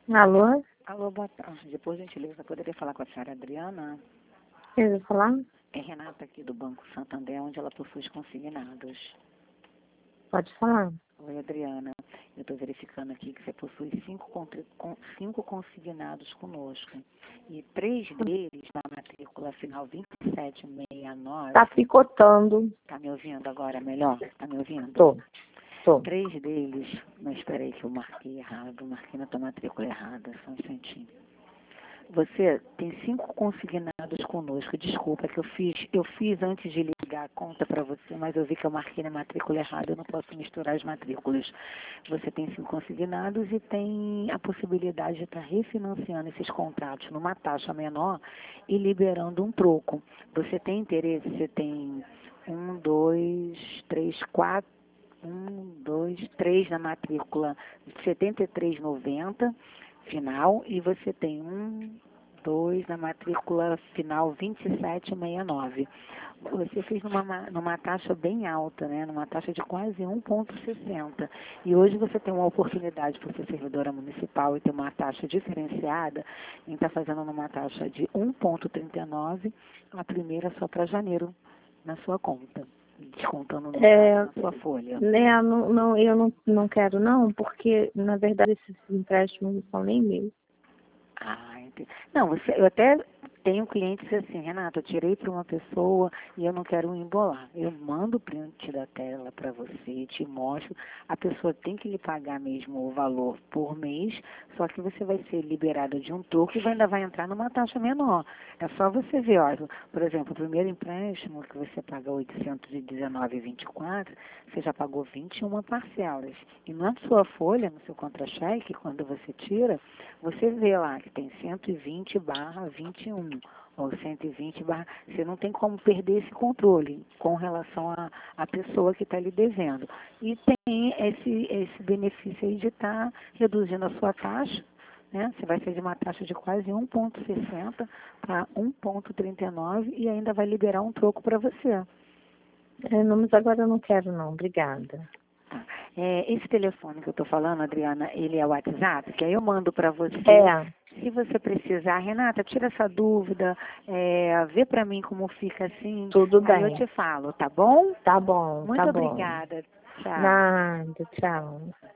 Alô? Alô, boa tarde. Por gentileza, poderia falar com a senhora Adriana? Quer eu falar? É Renata aqui do Banco Santander, onde ela possui os consignados. Pode falar. Oi, Adriana. Eu estou verificando aqui que você possui cinco consignados conosco. E 3 deles na matrícula final 2769. Tá picotando. Tá me ouvindo agora melhor? Tá me ouvindo? Tô. 3 deles, mas espera aí que eu marquei errado. Marquei na tua matrícula errada, só um instantinho. Você tem 5 consignados conosco. Desculpa que eu fiz antes de ligar a conta para você, mas eu vi que eu marquei na matrícula errada, eu não posso misturar as matrículas. Você tem 5 consignados e tem a possibilidade de estar refinanciando esses contratos numa taxa menor e liberando um troco. Você tem interesse? Você tem 1, 2, 3, 4. 3 na matrícula 73,90 final e você tem 2 na matrícula final 27,69. Você fez numa taxa bem alta, né? Numa taxa de quase 1,60. E hoje você tem uma oportunidade por ser servidora municipal e ter uma taxa diferenciada em estar fazendo numa taxa de 1,39, a primeira só para janeiro na sua conta. Descontando no caso, na sua folha. Eu não quero não, porque na verdade esses empréstimos não são nem meus. Ah, entendi. Não, eu até tenho clientes assim, Renata, eu tirei para uma pessoa e eu não quero embolar. Eu mando o print da tela para você, te mostro. A pessoa tem que lhe pagar mesmo o valor por mês, só que você vai ser liberada de um troco e ainda vai entrar numa taxa menor. É só você ver, ó, por exemplo, o primeiro empréstimo que você paga 819,24, você já pagou 21 parcelas. E na sua folha, no seu contra-cheque, quando você tira, você vê lá que tem 120/21 ou 120/... Você não tem como perder esse controle com relação à pessoa que está lhe devendo. E tem esse benefício aí de estar reduzindo a sua taxa, né? Você vai ser de uma taxa de quase 1,60 para 1,39 e ainda vai liberar um troco para você. Não, mas agora eu não quero não, obrigada. Esse telefone que eu estou falando, Adriana, ele é o WhatsApp, que aí eu mando para você. Se você precisar, Renata, tira essa dúvida, vê para mim como fica assim. Tudo bem. Aí eu te falo, tá bom? Tá bom, Muito tá bom. obrigada. Tchau. Nada, tchau.